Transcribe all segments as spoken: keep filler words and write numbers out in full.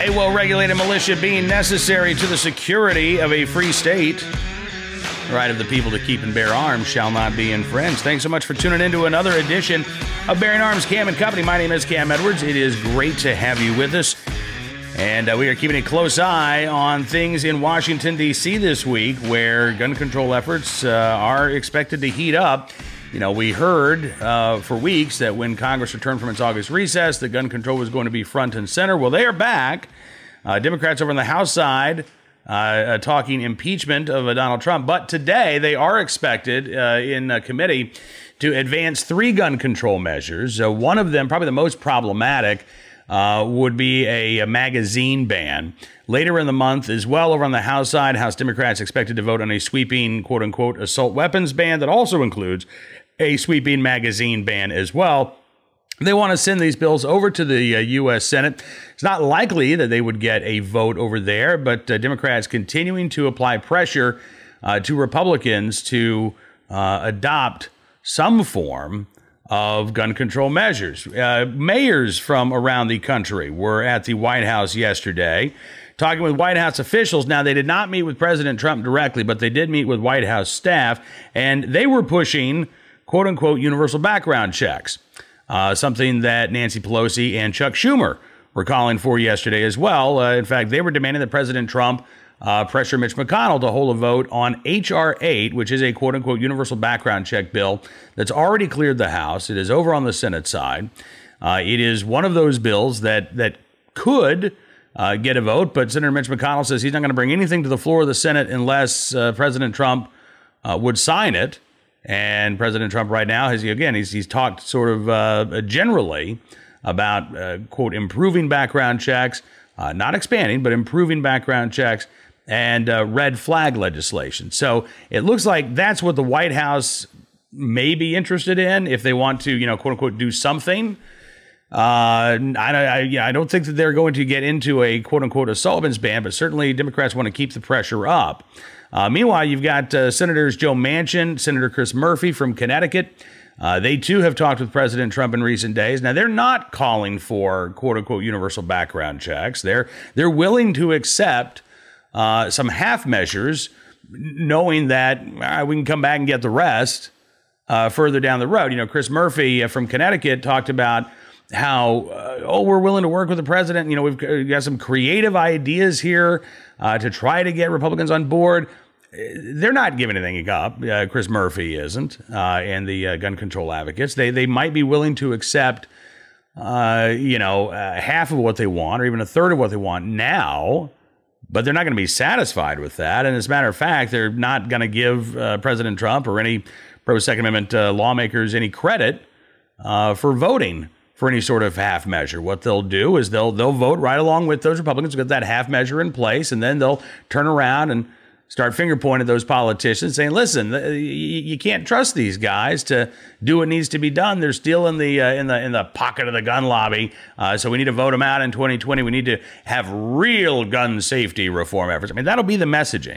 A well-regulated militia being necessary to the security of a free state. The right of the people to keep and bear arms shall not be infringed. Thanks so much for tuning into another edition of Bearing Arms, Cam and Company. My name is Cam Edwards. It is great to have you with us. And uh, we are keeping a close eye on things in Washington, D C this week, where gun control efforts uh, are expected to heat up. You know, we heard uh, for weeks that when Congress returned from its August recess, the gun control was going to be front and center. Well, they are back. Uh, Democrats over on the House side uh, uh, talking impeachment of uh, Donald Trump. But today they are expected uh, in a committee to advance three gun control measures. Uh, one of them, probably the most problematic, uh, would be a, a magazine ban. Later in the month as well, over on the House side, House Democrats expected to vote on a sweeping, quote unquote, assault weapons ban that also includes a sweeping magazine ban as well. They want to send these bills over to the uh, U S Senate. It's not likely that they would get a vote over there, but uh, Democrats continuing to apply pressure uh, to Republicans to uh, adopt some form of gun control measures. Uh, mayors from around the country were at the White House yesterday talking with White House officials. Now, they did not meet with President Trump directly, but they did meet with White House staff, and they were pushing quote unquote universal background checks, uh, something that Nancy Pelosi and Chuck Schumer were calling for yesterday as well. Uh, in fact, they were demanding that President Trump uh, pressure Mitch McConnell to hold a vote on H R eight, which is a quote unquote universal background check bill that's already cleared the House. It is over on the Senate side. Uh, it is one of those bills that that could uh, get a vote, but Senator Mitch McConnell says he's not going to bring anything to the floor of the Senate unless uh, President Trump uh, would sign it. And President Trump right now has, again, he's, he's talked sort of uh, generally about, uh, quote, improving background checks, uh, not expanding, but improving background checks and uh, red flag legislation. So it looks like that's what the White House may be interested in if they want to, you know, quote unquote, do something. Uh, I, I, yeah, I don't think that they're going to get into a quote unquote assault weapons ban, but certainly Democrats want to keep the pressure up. Uh, meanwhile, you've got uh, Senators Joe Manchin, Senator Chris Murphy from Connecticut. Uh, they, too, have talked with President Trump in recent days. Now, they're not calling for, quote-unquote, universal background checks. They're they're willing to accept uh, some half measures, knowing that uh, we can come back and get the rest uh, further down the road. You know, Chris Murphy uh, from Connecticut talked about how, uh, oh, we're willing to work with the president. You know, we've, we've got some creative ideas here uh, to try to get Republicans on board. They're not giving anything up. Uh, Chris Murphy isn't, uh, and the uh, gun control advocates. They they might be willing to accept, uh, you know, uh, half of what they want or even a third of what they want now, but they're not going to be satisfied with that. And as a matter of fact, they're not going to give uh, President Trump or any pro-Second Amendment uh, lawmakers any credit uh, for voting for any sort of half measure. What they'll do is they'll they'll vote right along with those Republicans to get that half measure in place, and then they'll turn around and start finger pointing at those politicians saying, listen, you can't trust these guys to do what needs to be done. They're still in the uh, in the in the pocket of the gun lobby. Uh, so we need to vote them out in twenty twenty. We need to have real gun safety reform efforts. I mean, that'll be the messaging.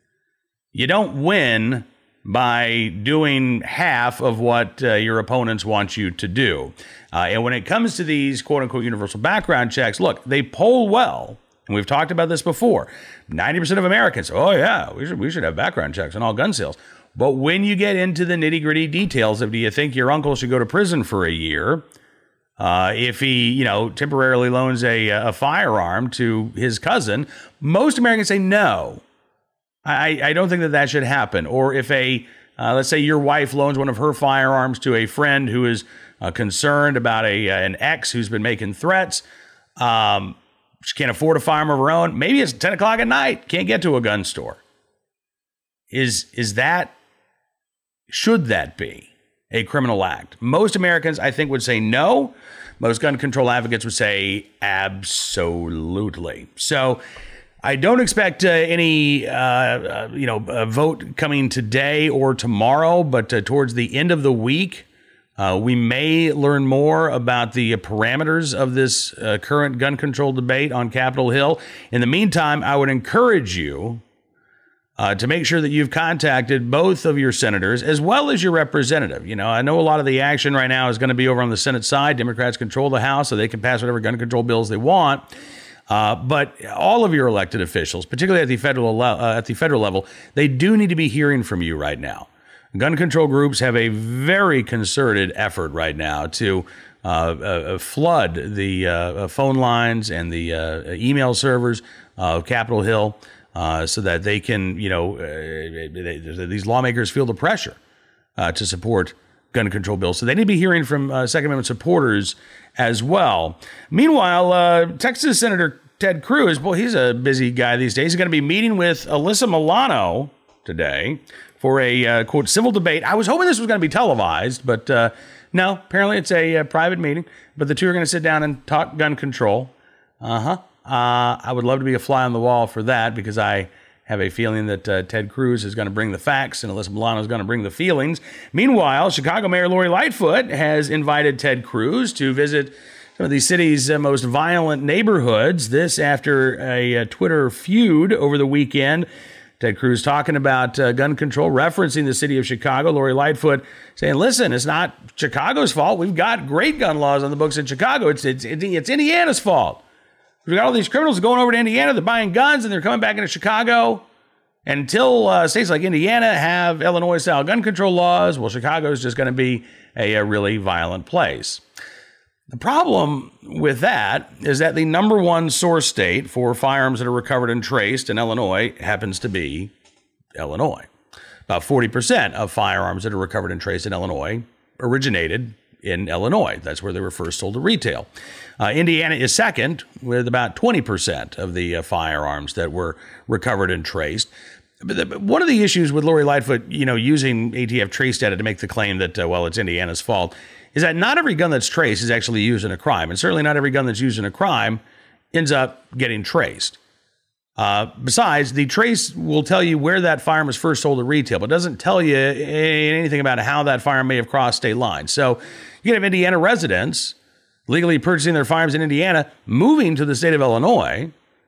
You don't win by doing half of what uh, your opponents want you to do. Uh, and when it comes to these quote unquote universal background checks, look, they poll well. And we've talked about this before. ninety percent of Americans, oh, yeah, we should we should have background checks on all gun sales. But when you get into the nitty-gritty details of do you think your uncle should go to prison for a year uh, if he, you know, temporarily loans a, a firearm to his cousin, most Americans say no. I, I don't think that that should happen. Or if a, uh, let's say your wife loans one of her firearms to a friend who is uh, concerned about a an ex who's been making threats, um, she can't afford a firearm of her own. Maybe it's ten o'clock at night. Can't get to a gun store. Is is that, should that be a criminal act? Most Americans, I think, would say no. Most gun control advocates would say absolutely. So I don't expect uh, any, uh, uh, you know, a vote coming today or tomorrow, but uh, towards the end of the week, Uh, we may learn more about the parameters of this uh, current gun control debate on Capitol Hill. In the meantime, I would encourage you uh, to make sure that you've contacted both of your senators as well as your representative. You know, I know a lot of the action right now is going to be over on the Senate side. Democrats control the House, so they can pass whatever gun control bills they want. Uh, but all of your elected officials, particularly at the federal le- uh, at the federal level, they do need to be hearing from you right now. Gun control groups have a very concerted effort right now to uh, uh, flood the uh, phone lines and the uh, email servers of Capitol Hill uh, so that they can, you know, uh, they, these lawmakers feel the pressure uh, to support gun control bills. So they need to be hearing from uh, Second Amendment supporters as well. Meanwhile, uh, Texas Senator Ted Cruz, boy, he's a busy guy these days. He's going to be meeting with Alyssa Milano today for a, uh, quote, civil debate. I was hoping this was going to be televised, but uh, no, apparently it's a, a private meeting. But the two are going to sit down and talk gun control. Uh-huh. Uh, I would love to be a fly on the wall for that because I have a feeling that uh, Ted Cruz is going to bring the facts and Alyssa Milano is going to bring the feelings. Meanwhile, Chicago Mayor Lori Lightfoot has invited Ted Cruz to visit some of the city's uh, most violent neighborhoods. This after a, a Twitter feud over the weekend. Ted Cruz talking about uh, gun control, referencing the city of Chicago. Lori Lightfoot saying, listen, it's not Chicago's fault. We've got great gun laws on the books in Chicago. It's, it's, it's Indiana's fault. We've got all these criminals going over to Indiana. They're buying guns and they're coming back into Chicago. And until uh, states like Indiana have Illinois-style gun control laws, well, Chicago is just going to be a, a really violent place. The problem with that is that the number one source state for firearms that are recovered and traced in Illinois happens to be Illinois. About forty percent of firearms that are recovered and traced in Illinois originated in Illinois. That's where they were first sold to retail. Uh, Indiana is second with about twenty percent of the uh, firearms that were recovered and traced. But, the, but one of the issues with Lori Lightfoot, you know, using A T F trace data to make the claim that, uh, well, it's Indiana's fault, is that not every gun that's traced is actually used in a crime. And certainly not every gun that's used in a crime ends up getting traced. Uh, besides, the trace will tell you where that firearm was first sold at retail, but doesn't tell you anything about how that firearm may have crossed state lines. So you can have Indiana residents legally purchasing their firearms in Indiana, moving to the state of Illinois,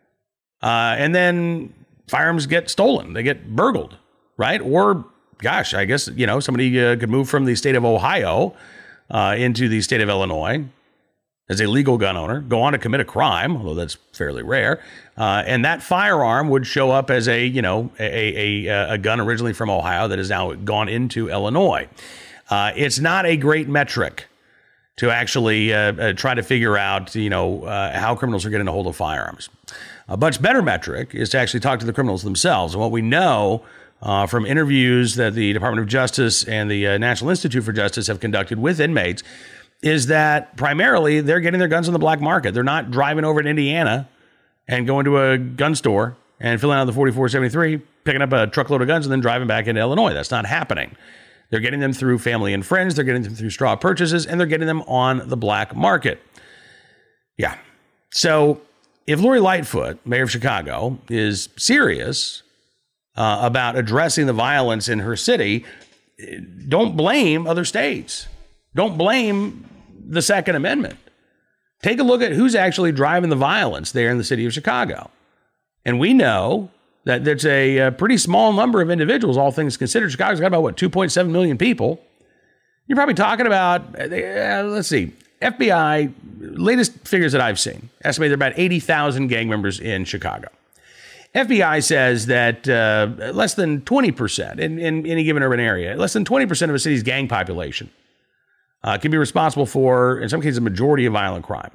uh, and then firearms get stolen. They get burgled, right? Or, gosh, I guess, you know, somebody uh, could move from the state of Ohio uh, into the state of Illinois as a legal gun owner, go on to commit a crime, although that's fairly rare, uh, and that firearm would show up as a, you know, a, a, a gun originally from Ohio that has now gone into Illinois. Uh, it's not a great metric to actually uh, uh, try to figure out, you know, uh, how criminals are getting a hold of firearms. A much better metric is to actually talk to the criminals themselves. And what we know uh, from interviews that the Department of Justice and the uh, National Institute for Justice have conducted with inmates is that primarily they're getting their guns on the black market. They're not driving over to Indiana and going to a gun store and filling out the forty-four seventy-three, picking up a truckload of guns and then driving back into Illinois. That's not happening. They're getting them through family and friends. They're getting them through straw purchases, and they're getting them on the black market. Yeah. So if Lori Lightfoot, mayor of Chicago, is serious uh, about addressing the violence in her city, don't blame other states. Don't blame the Second Amendment. Take a look at who's actually driving the violence there in the city of Chicago. And we know that there's a, a pretty small number of individuals, all things considered. Chicago's got about, what, two point seven million people. You're probably talking about, uh, let's see, F B I, latest figures that I've seen, estimate there are about eighty thousand gang members in Chicago. F B I says that uh, less than twenty percent in, in any given urban area, less than twenty percent of a city's gang population uh, can be responsible for, in some cases, a majority of violent crime.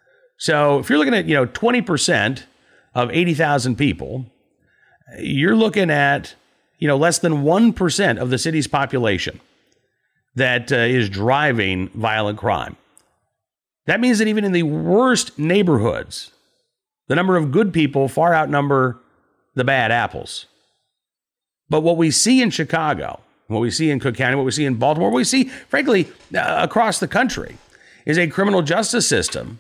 So if you're looking at, you know, twenty percent of eighty thousand people, you're looking at, you know, less than one percent of the city's population that uh, is driving violent crime. That means that even in the worst neighborhoods, the number of good people far outnumber the bad apples. But what we see in Chicago, what we see in Cook County, what we see in Baltimore, what we see, frankly, uh, across the country, is a criminal justice system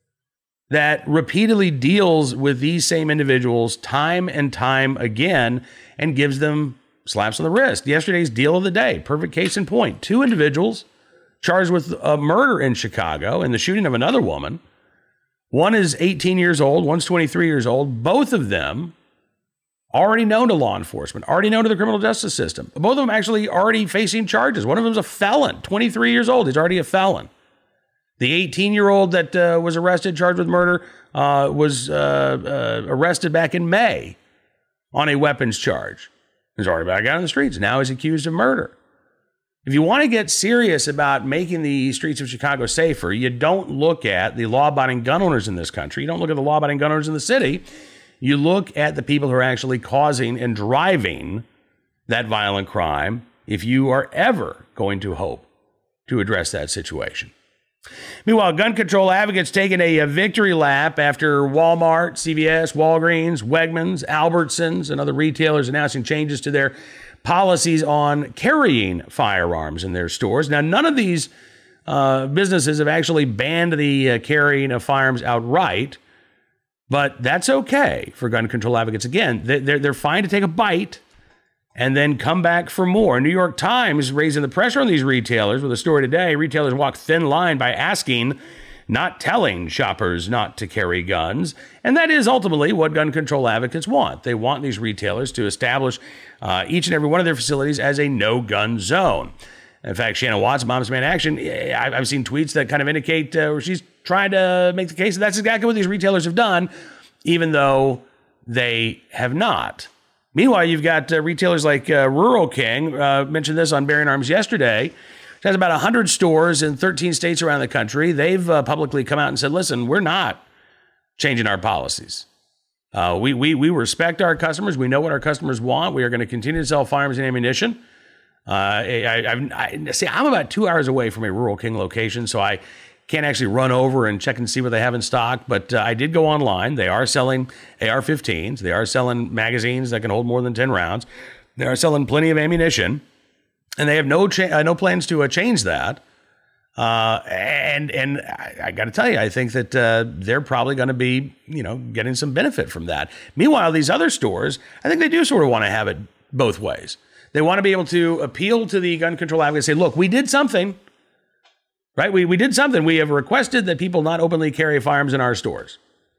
that repeatedly deals with these same individuals time and time again and gives them slaps on the wrist. Yesterday's deal of the day, perfect case in point. Two individuals charged with a murder in Chicago and the shooting of another woman. One is eighteen years old, one's twenty-three years old. Both of them already known to law enforcement, already known to the criminal justice system. Both of them actually already facing charges. One of them's a felon, twenty-three years old. He's already a felon. The eighteen-year-old that uh, was arrested, charged with murder, uh, was uh, uh, arrested back in May on a weapons charge. He's already back out on the streets. Now he's accused of murder. If you want to get serious about making the streets of Chicago safer, you don't look at the law-abiding gun owners in this country. You don't look at the law-abiding gun owners in the city. You look at the people who are actually causing and driving that violent crime if you are ever going to hope to address that situation. Meanwhile, gun control advocates taking a, a victory lap after Walmart, C V S, Walgreens, Wegmans, Albertsons, and other retailers announcing changes to their policies on carrying firearms in their stores. Now, none of these uh, businesses have actually banned the uh, carrying of firearms outright, but that's okay for gun control advocates. Again, they're, they're fine to take a bite and then come back for more. New York Times raising the pressure on these retailers with a story today. Retailers walk thin line by asking, not telling shoppers not to carry guns. And that is ultimately what gun control advocates want. They want these retailers to establish uh, each and every one of their facilities as a no-gun zone. In fact, Shannon Watts, Moms Man Action, I've seen tweets that kind of indicate uh, where she's trying to make the case that that's exactly what these retailers have done, even though they have not. Meanwhile, you've got uh, retailers like uh, Rural King, uh, mentioned this on Bearing Arms yesterday. It has about one hundred stores in thirteen states around the country. They've uh, publicly come out and said, listen, we're not changing our policies. Uh, we, we, we respect our customers. We know what our customers want. We are going to continue to sell firearms and ammunition. Uh, I, I, I see. I'm about two hours away from a Rural King location, so I can't actually run over and check and see what they have in stock. But uh, I did go online. They are selling A R fifteens. They are selling magazines that can hold more than ten rounds. They are selling plenty of ammunition, and they have no cha- uh, no plans to uh, change that. Uh, and and I, I got to tell you, I think that uh, they're probably going to be, you know, getting some benefit from that. Meanwhile, these other stores, I think they do sort of want to have it both ways. They want to be able to appeal to the gun control advocates and say, look, we did something, right? We, we did something. We have requested that people not openly carry firearms in our stores.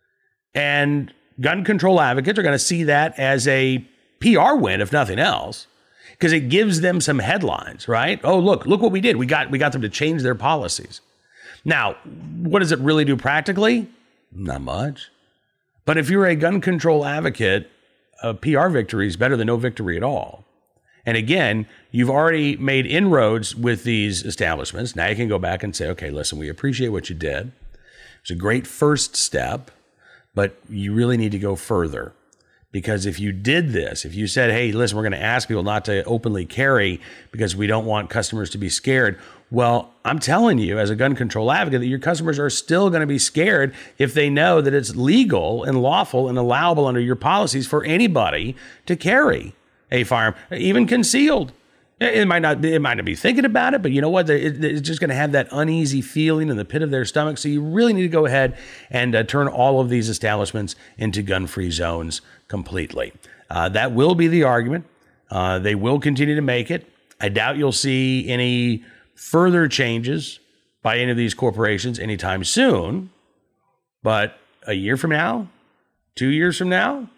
And gun control advocates are going to see that as a P R win, if nothing else, because it gives them some headlines, right? Oh, look, look what we did. We got, we got them to change their policies. Now, what does it really do practically? Not much. But if you're a gun control advocate, a P R victory is better than no victory at all. And again, you've already made inroads with these establishments. Now you can go back and say, okay, listen, we appreciate what you did. It's a great first step, but you really need to go further. Because if you did this, if you said, hey, listen, we're going to ask people not to openly carry because we don't want customers to be scared. Well, I'm telling you as a gun control advocate that your customers are still going to be scared if they know that it's legal and lawful and allowable under your policies for anybody to carry a firearm, even concealed. It might not be, it might not be thinking about it, but you know what? It's just going to have that uneasy feeling in the pit of their stomach. So you really need to go ahead and uh, turn all of these establishments into gun-free zones completely. Uh, that will be the argument. Uh, they will continue to make it. I doubt you'll see any further changes by any of these corporations anytime soon. But a year from now, two years from now,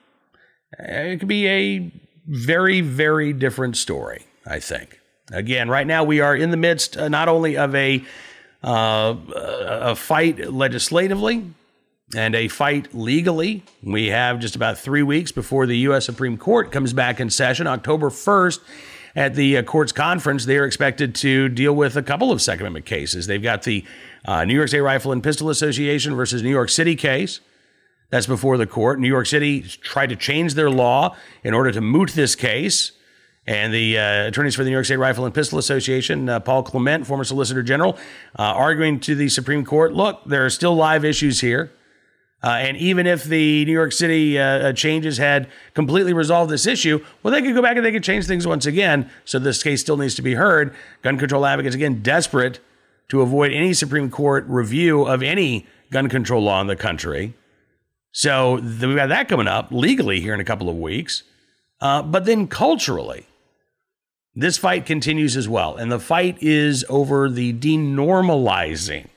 it could be a very, very different story, I think. Again, right now we are in the midst uh, not only of a uh, a fight legislatively and a fight legally. We have just about three weeks before the U S Supreme Court comes back in session. October first, at the uh, court's conference, they are expected to deal with a couple of Second Amendment cases. They've got the uh, New York State Rifle and Pistol Association versus New York City case. That's before the court. New York City tried to change their law in order to moot this case. And the uh, attorneys for the New York State Rifle and Pistol Association, uh, Paul Clement, former Solicitor General, uh, arguing to the Supreme Court, look, there are still live issues here. Uh, and even if the New York City uh, changes had completely resolved this issue, well, they could go back and they could change things once again. So this case still needs to be heard. Gun control advocates, again, desperate to avoid any Supreme Court review of any gun control law in the country. So we've got that coming up legally here in a couple of weeks. Uh, but then culturally, this fight continues as well. And the fight is over the denormalizing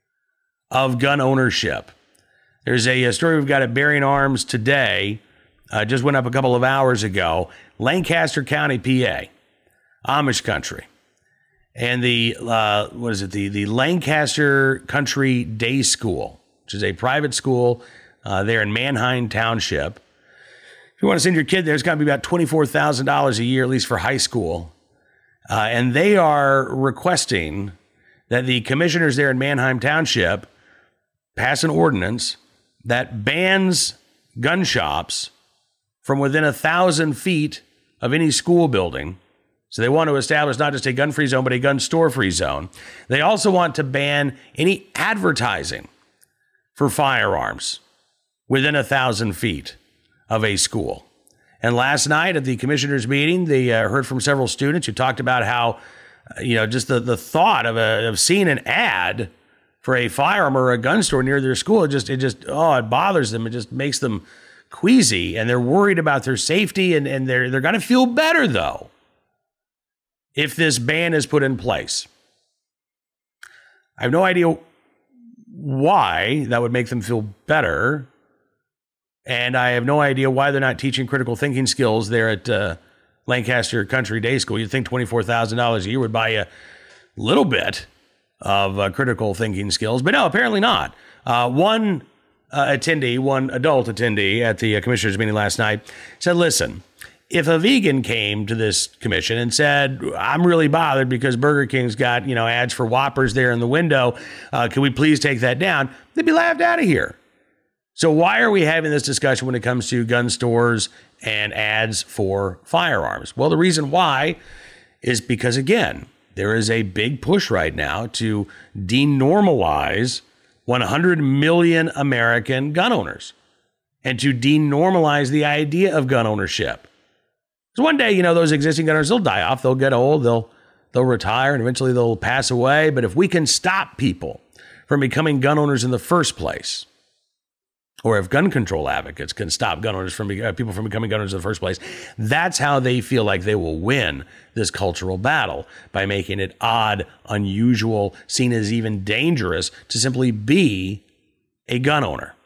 of gun ownership. There's a, a story we've got at Bearing Arms today, uh, just went up a couple of hours ago, Lancaster County, P A, Amish country. and the, uh, what is it, the, the Lancaster Country Day School, which is a private school uh, there in Manheim Township. If you want to send your kid there, it's got to be about twenty-four thousand dollars a year, at least for high school. Uh, and they are requesting that the commissioners there in Manheim Township pass an ordinance that bans gun shops from within a thousand feet of any school building. So they want to establish not just a gun-free zone, but a gun store-free zone. They also want to ban any advertising for firearms within a thousand feet of a school. And last night at the commissioners' meeting, they uh, heard from several students who talked about how, uh, you know, just the, the thought of, a, of seeing an ad for a firearm or a gun store near their school, it just, it just, oh, it bothers them. It just makes them queasy, and they're worried about their safety, and, and they're, they're going to feel better, though, if this ban is put in place. I have no idea why that would make them feel better. And I have no idea why they're not teaching critical thinking skills there at uh, Lancaster Country Day School. You'd think twenty-four thousand dollars a year would buy you a little bit of uh, critical thinking skills. But no, apparently not. Uh, one uh, attendee, one adult attendee at the uh, commissioners meeting last night said, listen, if a vegan came to this commission and said, I'm really bothered because Burger King's got, you know, ads for Whoppers there in the window, uh, can we please take that down? They'd be laughed out of here. So why are we having this discussion when it comes to gun stores and ads for firearms? Well, the reason why is because, again, there is a big push right now to denormalize one hundred million American gun owners and to denormalize the idea of gun ownership. So one day, you know, those existing gun owners, they'll die off, they'll get old, they'll they'll retire, and eventually they'll pass away. But if we can stop people from becoming gun owners in the first place, or if gun control advocates can stop gun owners from uh, people from becoming gun owners in the first place, that's how they feel like they will win this cultural battle, by making it odd, unusual, seen as even dangerous to simply be a gun owner.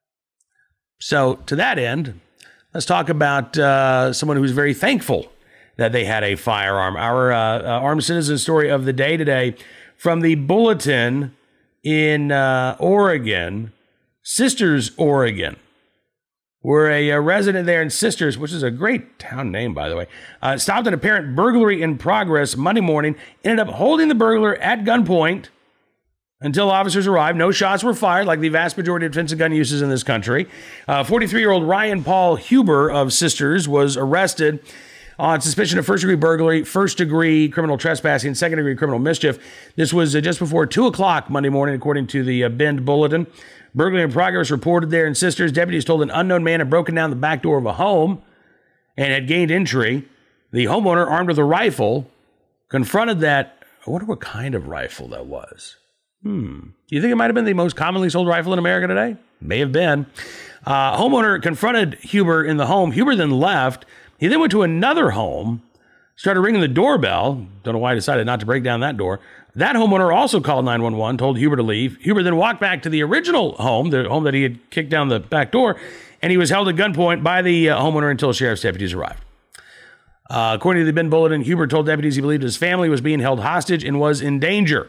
So to that end, let's talk about uh, someone who's very thankful that they had a firearm. Our uh, uh, armed citizen story of the day today from the Bulletin in uh, Oregon, Sisters, Oregon, where a, a resident there in Sisters, which is a great town name, by the way, uh, stopped an apparent burglary in progress Monday morning, ended up holding the burglar at gunpoint until officers arrived. No shots were fired, like the vast majority of defensive gun uses in this country. Uh, forty-three-year-old Ryan Paul Huber of Sisters was arrested on suspicion of first-degree burglary, first-degree criminal trespassing, second-degree criminal mischief. This was uh, just before two o'clock Monday morning, according to the uh, Bend Bulletin. Burglary in progress reported there in Sisters. Deputies told an unknown man had broken down the back door of a home and had gained entry. The homeowner, armed with a rifle, confronted that. I wonder what kind of rifle that was. Hmm. Do you think it might have been the most commonly sold rifle in America today? May have been. Uh, homeowner confronted Huber in the home. Huber then left. He then went to another home, started ringing the doorbell. Don't know why he decided not to break down that door. That homeowner also called nine one one, told Huber to leave. Huber then walked back to the original home, the home that he had kicked down the back door, and he was held at gunpoint by the uh, homeowner until sheriff's deputies arrived. Uh, according to the Bend Bulletin, Huber told deputies he believed his family was being held hostage and was in danger.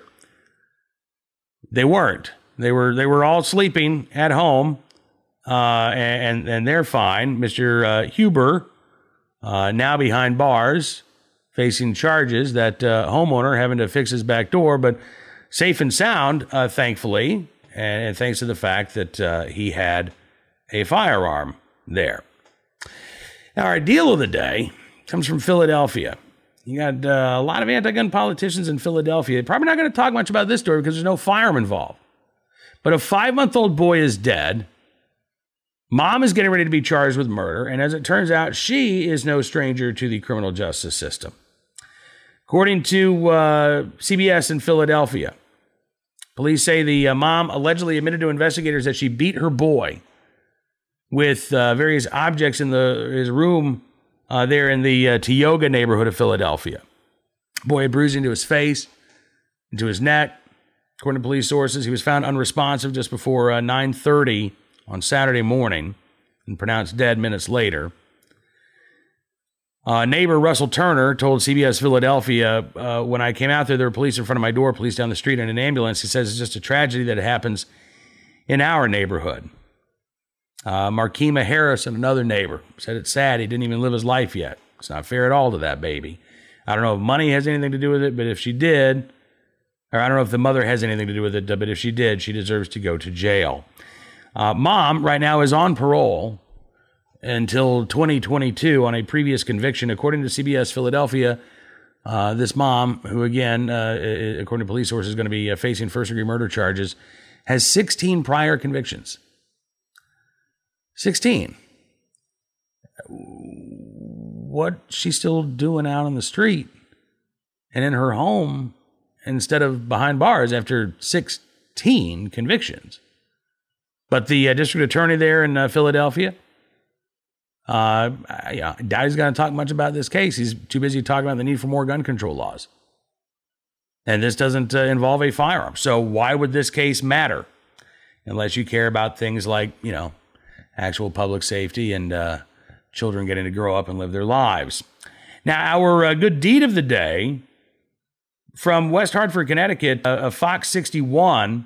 They weren't. They were they were all sleeping at home, uh, and and they're fine. Mister Uh, Huber, uh, now behind bars, facing charges. That uh, homeowner having to fix his back door, but safe and sound, uh, thankfully, and, and thanks to the fact that uh, he had a firearm there. Now, our deal of the day comes from Philadelphia. You got uh, a lot of anti-gun politicians in Philadelphia. They're probably not going to talk much about this story because there's no firearm involved. But a five-month-old boy is dead. Mom is getting ready to be charged with murder. And as it turns out, she is no stranger to the criminal justice system. According to uh, C B S in Philadelphia, police say the uh, mom allegedly admitted to investigators that she beat her boy with uh, various objects in the his room uh, there in the uh, Tioga neighborhood of Philadelphia. Boy had bruising to his face, into his neck. According to police sources, he was found unresponsive just before uh, nine thirty on Saturday morning and pronounced dead minutes later. Uh, neighbor Russell Turner told C B S Philadelphia, uh, when I came out there, there were police in front of my door, police down the street, and an ambulance. He says it's just a tragedy that happens in our neighborhood. Uh, Markema Harrison, another neighbor, said it's sad he didn't even live his life yet. It's not fair at all to that baby. I don't know if money has anything to do with it, but if she did, or I don't know if the mother has anything to do with it, but if she did, she deserves to go to jail. Uh, mom right now is on parole until twenty twenty-two on a previous conviction. According to C B S Philadelphia, uh, this mom, who again, uh, according to police sources, is going to be uh, facing first-degree murder charges, has sixteen prior convictions. sixteen. What's she still doing out on the street and in her home instead of behind bars after sixteen convictions? But the uh, district attorney there in uh, Philadelphia, uh, I, I doubt he's going to talk much about this case. He's too busy talking about the need for more gun control laws. And this doesn't uh, involve a firearm. So why would this case matter? Unless you care about things like, you know, actual public safety and uh, children getting to grow up and live their lives. Now, our uh, good deed of the day from West Hartford, Connecticut, uh, Fox sixty-one,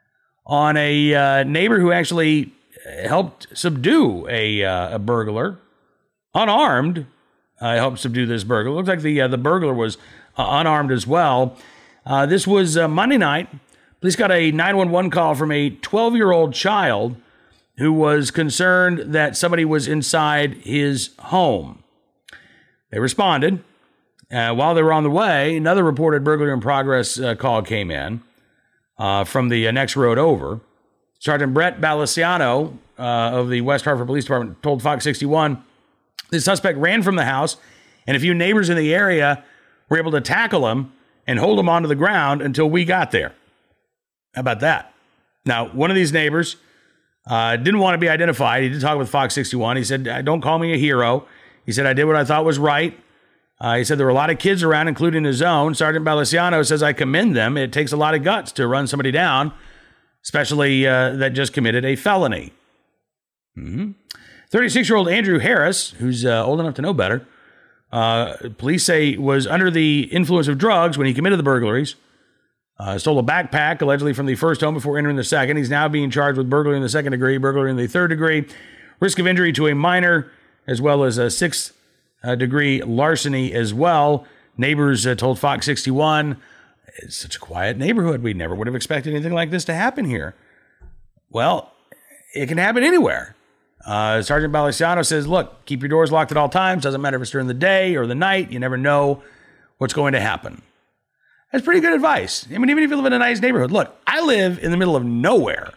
on a uh, neighbor who actually helped subdue a, uh, a burglar, unarmed. Uh, helped subdue this burglar. Looks like the uh, the burglar was uh, unarmed as well. Uh, this was uh, Monday night. Police got a nine one one call from a twelve-year-old child who was concerned that somebody was inside his home. They responded. Uh, while they were on the way, another reported burglary in progress uh, call came in uh, from the uh, next road over. Sergeant Brett Balaciano uh, of the West Hartford Police Department told Fox sixty-one the suspect ran from the house, and a few neighbors in the area were able to tackle him and hold him onto the ground until we got there. How about that? Now, one of these neighbors uh, didn't want to be identified. He did talk with Fox sixty-one. He said, "Don't call me a hero." He said, "I did what I thought was right." Uh, he said there were a lot of kids around, including his own. Sergeant Balaciano says, "I commend them. It takes a lot of guts to run somebody down, especially uh, that just committed a felony." Mm-hmm. thirty-six-year-old Andrew Harris, who's uh, old enough to know better, uh, police say was under the influence of drugs when he committed the burglaries. Uh, stole a backpack, allegedly from the first home before entering the second. He's now being charged with burglary in the second degree, burglary in the third degree, risk of injury to a minor, as well as a sixth uh, degree larceny as well. Neighbors uh, told Fox sixty-one, "It's such a quiet neighborhood. We never would have expected anything like this to happen here." Well, it can happen anywhere. Uh, Sergeant Balaciano says, "Look, keep your doors locked at all times. Doesn't matter if it's during the day or the night. You never know what's going to happen." That's pretty good advice. I mean, even if you live in a nice neighborhood. Look, I live in the middle of nowhere,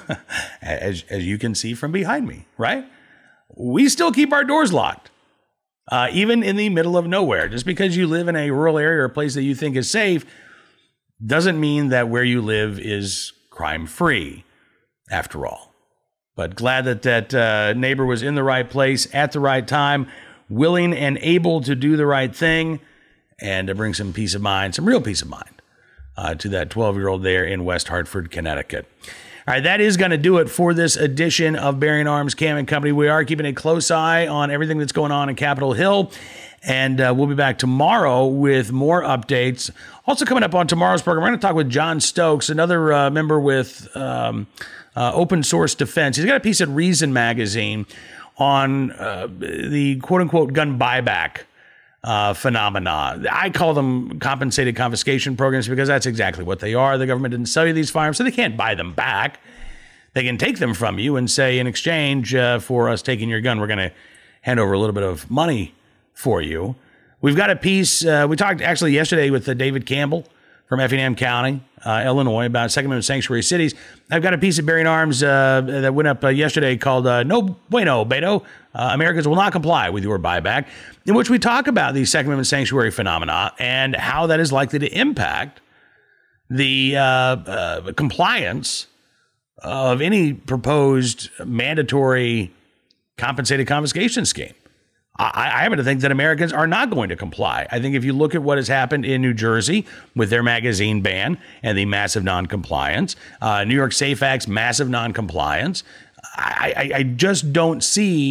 as, as you can see from behind me, right? We still keep our doors locked, uh, even in the middle of nowhere. Just because you live in a rural area or a place that you think is safe doesn't mean that where you live is crime-free, after all. But glad that that uh, neighbor was in the right place at the right time, willing and able to do the right thing, and to bring some peace of mind, some real peace of mind, uh, to that twelve-year-old there in West Hartford, Connecticut. All right, that is going to do it for this edition of Bearing Arms Cam and Company. We are keeping a close eye on everything that's going on in Capitol Hill, and uh, we'll be back tomorrow with more updates. Also coming up on tomorrow's program, we're going to talk with John Stokes, another uh, member with um, uh, Open Source Defense. He's got a piece at Reason Magazine on uh, the quote-unquote gun buyback Uh, phenomena. I call them compensated confiscation programs because that's exactly what they are. The government didn't sell you these firearms, so they can't buy them back. They can take them from you and say, in exchange uh, for us taking your gun, we're going to hand over a little bit of money for you. We've got a piece, uh, we talked actually yesterday with uh, David Campbell from Effingham County, uh, Illinois, about Second Amendment sanctuary cities. I've got a piece of Bearing Arms uh, that went up uh, yesterday called uh, No Bueno, Beto. Uh, Americans will not comply with your buyback, in which we talk about the Second Amendment sanctuary phenomena and how that is likely to impact the uh, uh, compliance of any proposed mandatory compensated confiscation scheme. I, I happen to think that Americans are not going to comply. I think if you look at what has happened in New Jersey with their magazine ban and the massive noncompliance, uh, New York Safe Act's massive noncompliance, I, I, I just don't see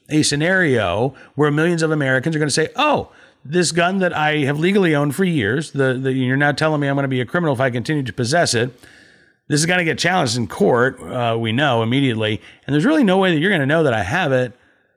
a scenario where millions of Americans are going to say, oh, this gun that I have legally owned for years, the, the you're now telling me I'm going to be a criminal if I continue to possess it. This is going to get challenged in court, uh, we know immediately, and there's really no way that you're going to know that I have it.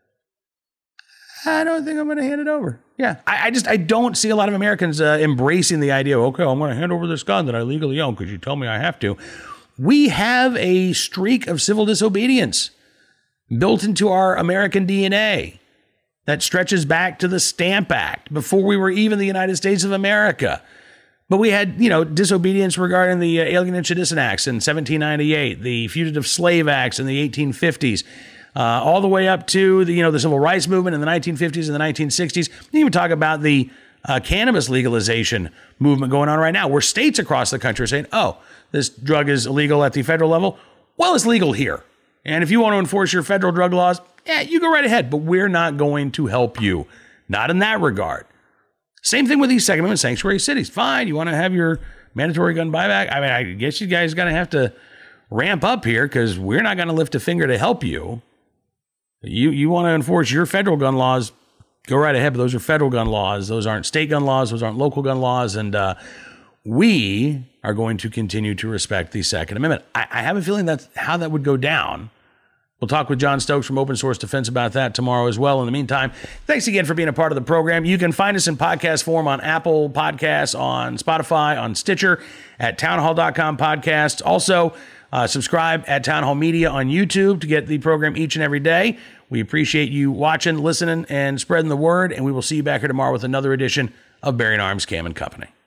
I don't think I'm going to hand it over. Yeah, I, I just, I don't see a lot of Americans uh, embracing the idea of, okay, I'm going to hand over this gun that I legally own because you tell me I have to. We have a streak of civil disobedience built into our American D N A that stretches back to the Stamp Act before we were even the United States of America. But we had, you know, disobedience regarding the uh, Alien and Sedition Acts in seventeen ninety-eight, the Fugitive Slave Acts in the eighteen fifties, uh, all the way up to the, you know, the Civil Rights Movement in the nineteen fifties and the nineteen sixties. You even talk about the uh, cannabis legalization movement going on right now, where states across the country are saying, oh, this drug is illegal at the federal level. Well, it's legal here. And if you want to enforce your federal drug laws, yeah, you go right ahead, but we're not going to help you. Not in that regard. Same thing with these Second Amendment sanctuary cities. Fine, you want to have your mandatory gun buyback? I mean, I guess you guys got to have to ramp up here because we're not going to lift a finger to help you. You you want to enforce your federal gun laws, go right ahead, but those are federal gun laws. Those aren't state gun laws. Those aren't local gun laws. And uh, we are going to continue to respect the Second Amendment. I, I have a feeling that's how that would go down. We'll talk with John Stokes from Open Source Defense about that tomorrow as well. In the meantime, thanks again for being a part of the program. You can find us in podcast form on Apple Podcasts, on Spotify, on Stitcher, at townhall dot com podcasts. Also, uh, subscribe at Town Hall Media on YouTube to get the program each and every day. We appreciate you watching, listening, and spreading the word, and we will see you back here tomorrow with another edition of Bearing Arms Cam and Company.